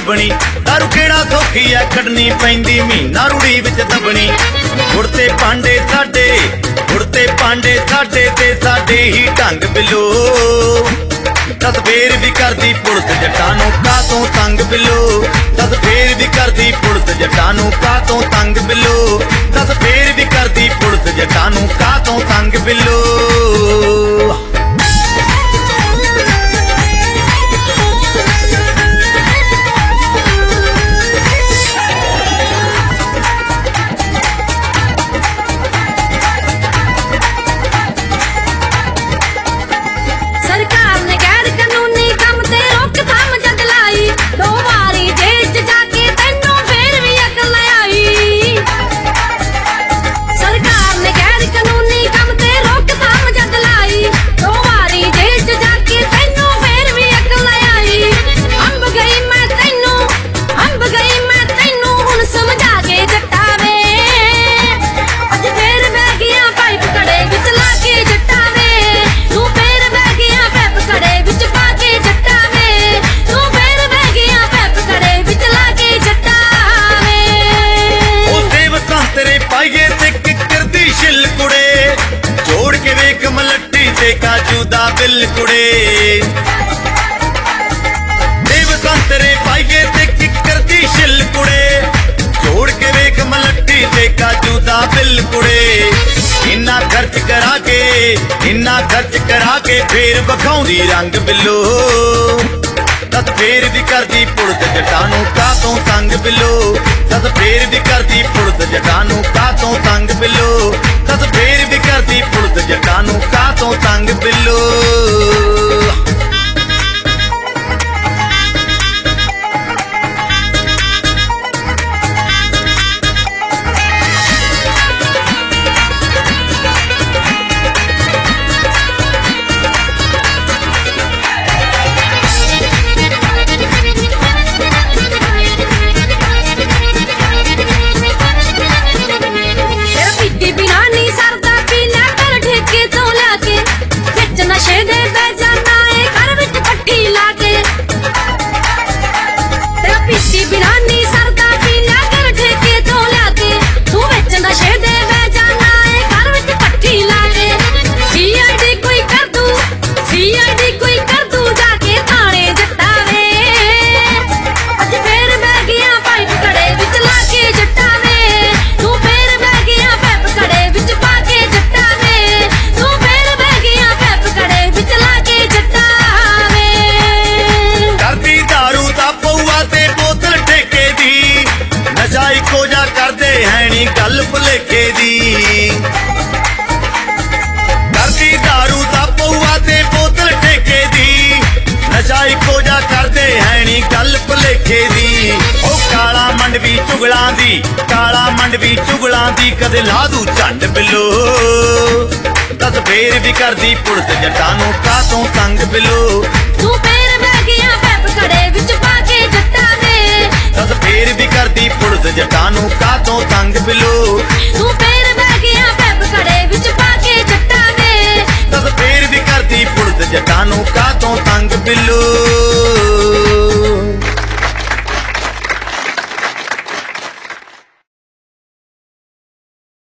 ਲੱਭਣੀ। दारू ਕਿਹੜਾ ਸੌਖੀ ਐ ਕੱਢਣੀ ਪੈਂਦੀ ਮਹੀਨਾ ਰੂੜੀ ਵਿੱਚ ਦੱਬਣੀ। ਉੜਤੇ ਪਾਂਡੇ ਸਾਡੇ ਉੜਤੇ ਪਾਂਡੇ ਸਾਡੇ ਤੇ ਸਾਡੇ ਹੀ ਢੰਗ ਬਿੱਲੋ। दस फेर भी करदी पुलिस जट्टां नूं कातों तंग बिल्लो। दस फेर भी करदी पुलिस जट्टां नूं कातों तंग बिल्लो। दस फेर भी करदी पुलिस जट्टां नूं कातों तंग बिल्लो। काजू दा बिल कुड़े देव संतरे पाइए ते किकर दी शिल कुड़े। जोड़ के वेख मलट्टी ते काजू दा बिल कुड़े। इन्ना खर्च करा के फेर बखाउंदी रंग बिल्लो। दस फेर भी करदी पुलिस जट्टां नूं कातों तंग बिल्लो। दस फेर भी करदी पुलिस जट्टां नूं कातों तंग बिल्लो। दस फेर भी करदी पुलिस जट्टां नूं कातों तंग बिल्लो। नशे दे बह जाना है घर विच पट्टी लाके। तेरा पीती बिना नी सरदा पी लिया कर ठेके तो लियाके। तू विच नशे दे बह जाना है घर विच पट्टी लाके। सीआईडी कोई कर दू जाके थाने जट्टा वे। अज फेर बह गया पाइप कड़े विच लाके जट्टा वे। तू फेर बह गया पैप कड़े विच पाके जट्टा वे। तू फेर बह गया पैप कड़े विच लाके जट्टा वे। करदी दारू दा पौआ ते बोतल ठेके दी। नशा इको जा करदे है नी गल भुलेखे दी। करदी दारू दा पौआ ते बोतल ठेके दी। नशा इको जा करदे है नी गल भुलेखे दी। ओ काला मंडवी चुगलां दी कदे ला दू झंड बिल्लो। दस फेर भी करदी पुलिस जट्टां नूं कातों तंग बिल्लो। तू फेर बह गया पैप कड़े विच पाके जट्टा वे। दस फेर भी करदी पुलिस जट्टां नूं कातों तंग बिल्लो। तू फेर बह गया पैप कड़े विच पाके जट्टा वे। दस फेर भी करदी पुलिस जट्टां नूं कातों तंग बिल्लो।